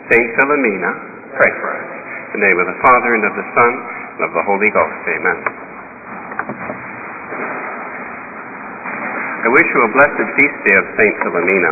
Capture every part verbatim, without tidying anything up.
Saint Philomena, pray for us. In the name of the Father, and of the Son, and of the Holy Ghost. Amen. I wish you a blessed feast day of Saint Philomena.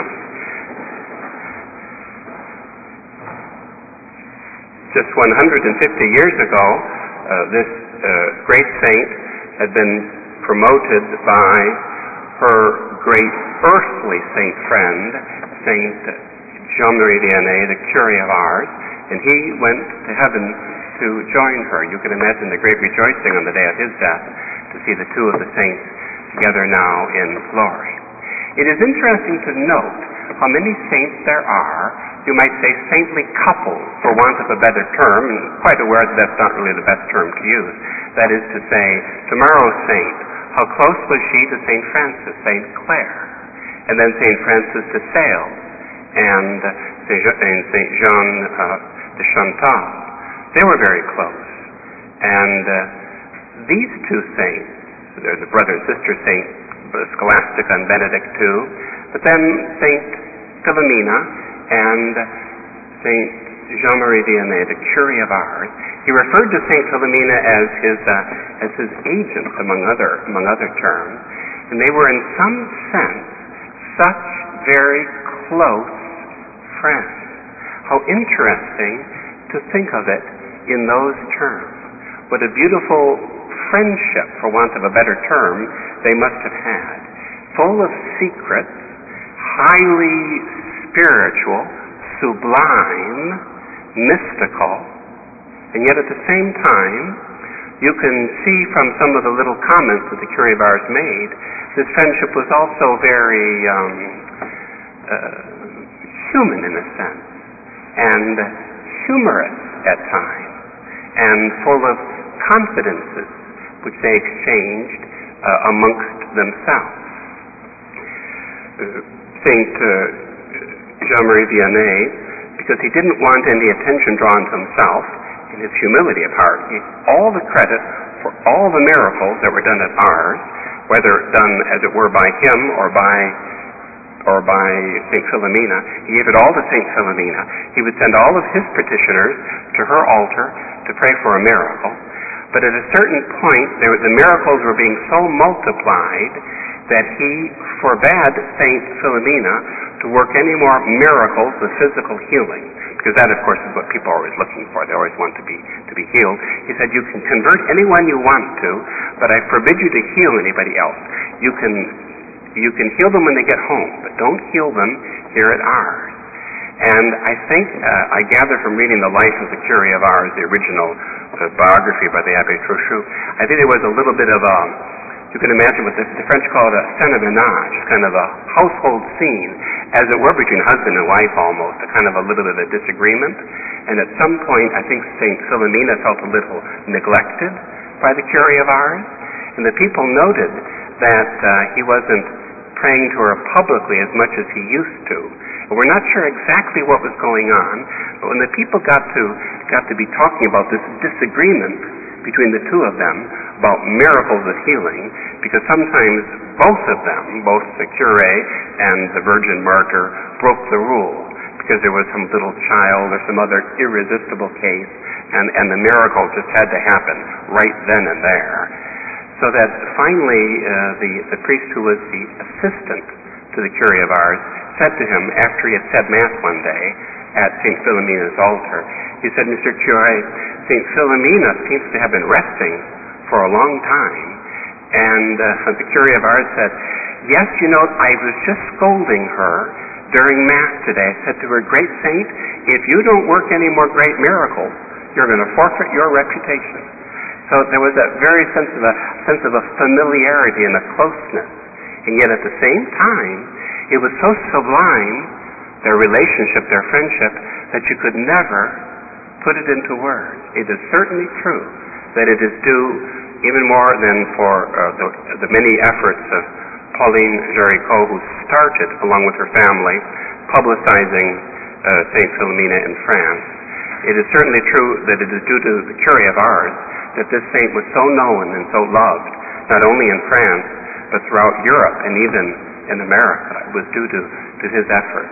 Just one hundred fifty years ago, uh, this uh, great saint had been promoted by her great earthly saint friend, Saint Jean-Marie Vianney, the Curé of Ars, and he went to heaven to join her. You can imagine the great rejoicing on the day of his death to see the two of the saints together now in glory. It is interesting to note how many saints there are, you might say saintly couples, for want of a better term, and quite aware that that's not really the best term to use. That is to say, tomorrow's saint, how close was she to Saint Francis, Saint Clare, and then Saint Francis de Sales, and Saint Jean uh, de Chantal. They were very close. And uh, these two saints, they're the brother and sister Saint Scholastica and Benedict too, but then Saint Philomena and Saint Jean-Marie Vianney, the Curé of Ars, he referred to Saint Philomena as his uh, as his agent, among other among other terms, and they were in some sense such very close friends. How interesting to think of it in those terms. What a beautiful friendship, for want of a better term, they must have had. Full of secrets, highly spiritual, sublime, mystical, and yet at the same time, you can see from some of the little comments that the Curé of Ars made, this friendship was also very um, uh, human in a sense, and humorous at times, and full of confidences which they exchanged uh, amongst themselves. Uh, Saint uh, Jean-Marie Vianney, because he didn't want any attention drawn to himself, in his humility of heart, he all the credit for all the miracles that were done at Ars, whether done as it were by him or by or by Saint Philomena, he gave it all to Saint Philomena. He would send all of his petitioners to her altar to pray for a miracle. But at a certain point, there, the miracles were being so multiplied that he forbade Saint Philomena to work any more miracles of physical healing, because that, of course, is what people are always looking for. They always want to be to be healed. He said, you can convert anyone you want to, but I forbid you to heal anybody else. You can you can heal them when they get home, but don't heal them here at Ars. And I think, uh, I gather from reading the life of the Curé of Ars, the original uh, biography by the Abbé Trochu, I think there was a little bit of a, you can imagine what the, the French call it a scène de ménage, kind of a household scene, as it were between husband and wife almost, a kind of a little bit of a disagreement. And at some point, I think Saint Philomena felt a little neglected by the Curé of Ars, and the people noted that uh, he wasn't praying to her publicly as much as he used to. And we're not sure exactly what was going on, but when the people got to got to be talking about this disagreement between the two of them about miracles of healing, because sometimes both of them, both the Curé and the Virgin Martyr, broke the rule, because there was some little child or some other irresistible case, and, and the miracle just had to happen right then and there. So that finally uh, the, the priest who was the assistant to the Curé of Ars said to him, after he had said Mass one day at Saint Philomena's altar, he said, Mister Curé, Saint Philomena seems to have been resting for a long time. And uh, the Curé of Ars said, yes, you know, I was just scolding her during Mass today. I said to her, great saint, if you don't work any more great miracles, you're going to forfeit your reputation. So there was that very sense of a sense of a familiarity and a closeness. And yet at the same time, it was so sublime, their relationship, their friendship, that you could never put it into words. It is certainly true that it is due, even more than for uh, the, the many efforts of Pauline Jaricot, who started, along with her family, publicizing uh, Saint Philomena in France. It is certainly true that it is due to the Curé of Ars that this saint was so known and so loved, not only in France, but throughout Europe and even in America. It was due to, to his efforts.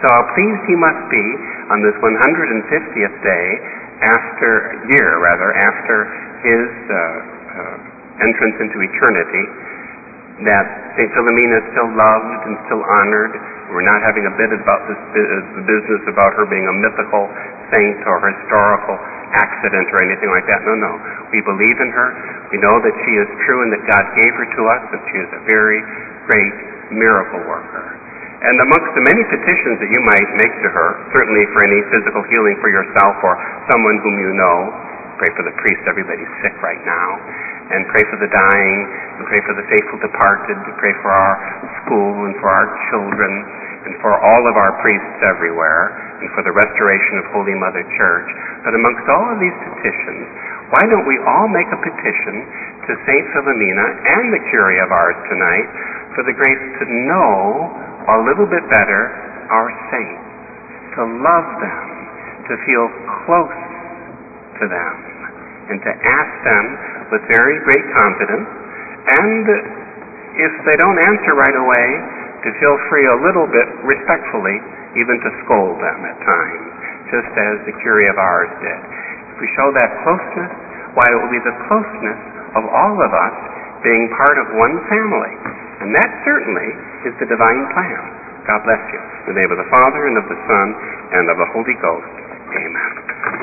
So how pleased he must be on this one hundred fiftieth day after, year rather, after his uh, uh, entrance into eternity, that Saint Philomena is still loved and still honored. We're not having a bit about this bu- business about her being a mythical saint or historical accident or anything like that. No, no. We believe in her. We know that she is true and that God gave her to us, and she is a very great miracle worker. And amongst the many petitions that you might make to her, certainly for any physical healing for yourself or someone whom you know, pray for the priest, everybody's sick right now, and pray for the dying, and pray for the faithful departed, and pray for our school and for our children, and for all of our priests everywhere, and for the restoration of Holy Mother Church. But amongst all of these petitions, why don't we all make a petition to Saint Philomena and the Curie of ours tonight for the grace to know a little bit better our saints, to love them, to feel close to them, and to ask them with very great confidence, and if they don't answer right away, to feel free a little bit respectfully even to scold them at times, just as the Curie of ours did. If we show that closeness, why, it will be the closeness of all of us being part of one family. And that certainly is the divine plan. God bless you. In the name of the Father, and of the Son, and of the Holy Ghost. Amen.